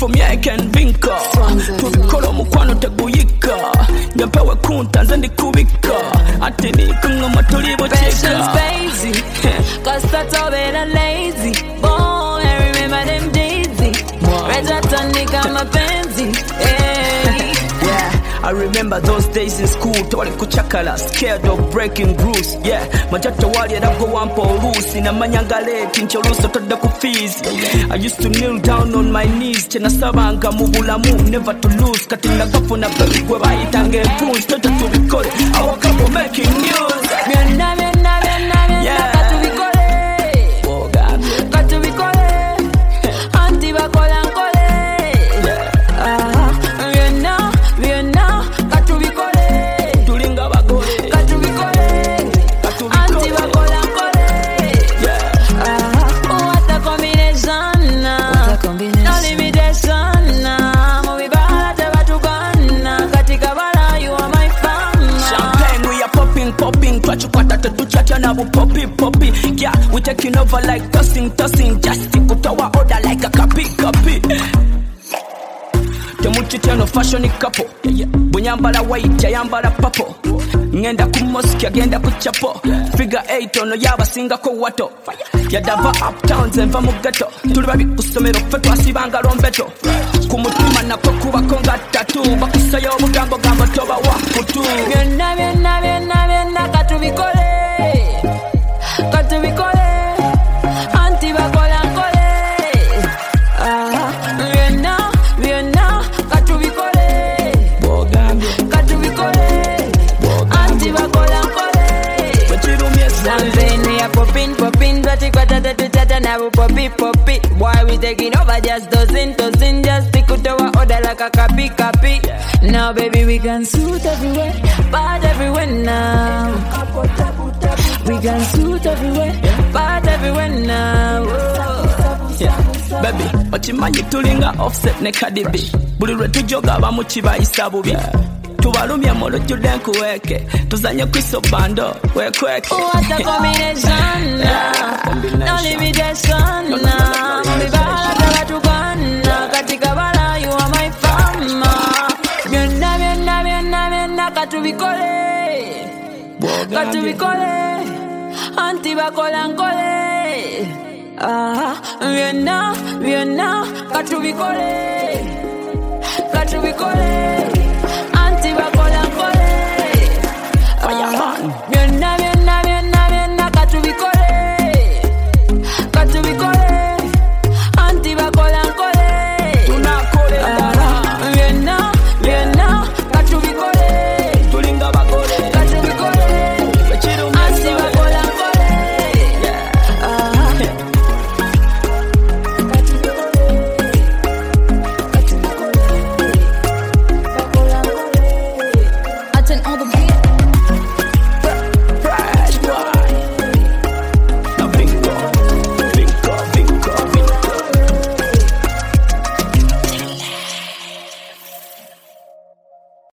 from here I can vinka. Tubikolo mukwano teguyika. Nyapewe kunta nze ndikubika. Ati nikungoma tulibo chika. Passion's crazy. Cause that's all better lazy. Boy, I remember them daisy. Rejatanika mapenzi. Yeah, I remember those days in school. Tawali kuchakala, scared of breaking rules. Yeah, majata wali adako wampo urusi. Na manyangale, tincholuso toda kufizi. I used to kneel down on my knees. Chena sabanga mubulamu, never to lose. Katina gafu na baby kweba itange poons. Tota tubikole, our couple making news. Miena, katubikole. Katubikole. Anti bakola nkole. Poppy, yeah, we taking over like tossing, just stick to our order like a copy. Temuchitano fashion couple, bunyambala white, yambala purple. Ngenda ku mosque, agenda ku chapel. Figure 8 ono yaba singa ko wato. Yadava uptowns enva mu ghetto. Tuli babi kusomero ffe twasibanga lombeto. Ku mutima nakwo kuba konga tattoo. Bakusayo obugambo gambo toba wa kutu. Byonna katubikole. Katubikole. Anti bakola nkole. Byonna katubikole. Katubikole. Anti bakola nkole. Something we are popping, tata now poppy. Boy, we taking over just dozen, just stick to our order like a copy. Now baby we can suit everywhere, but everywhere now. We can suit everywhere, but everywhere now. Yeah. Baby, ochimanyi tulinga offset ne kadibi. Buli lwe tujoga abamu kibayisa bubi. Tubalumya molo judenku weke. Tuzanye kwiso bando, wekweke. What a combination, no limitation. Mbibala kala tukana, katika bala you are my farmer. Byonna katubikole. Katubikole. Anti bakola nkole. Byonna katubikole. Katubikole.